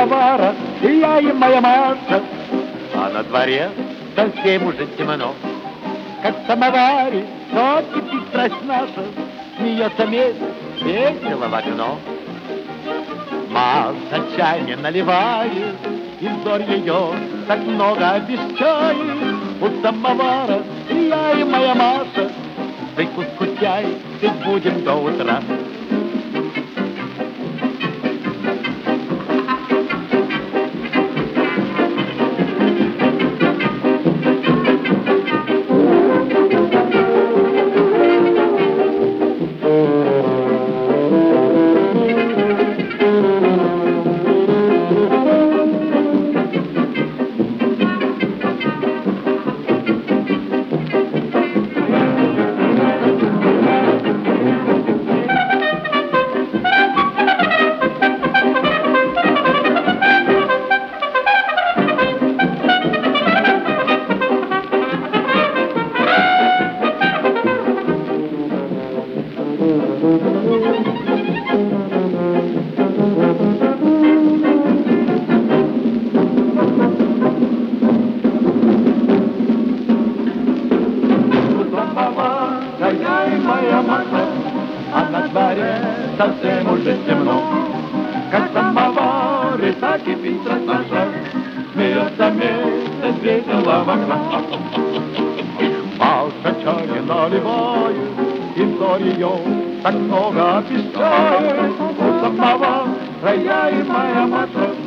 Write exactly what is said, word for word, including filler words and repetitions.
самовара, и я и моя Маша. А на дворе совсем уже темно, как в самоваре, но кипит страсть наша, смеется месяц, весело в окно. Маша чай не наливает, и взор ее так много обещает. У самовара и я, и моя Маша, прикуску чай пить будем до утра. А на дворе совсем уже темно, как самовар, и так кипит страсть наша, смеется месяц весело в окна. Маша чай не наливает, и взор ее так много обещает. У самовара я и моя Маша